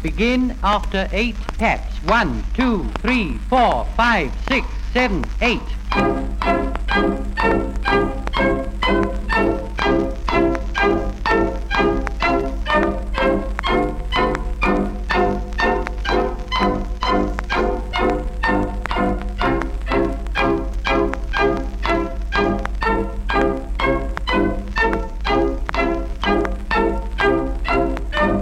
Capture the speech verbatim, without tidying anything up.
Begin after eight taps. One, two, three, four, five, six, seven, eight.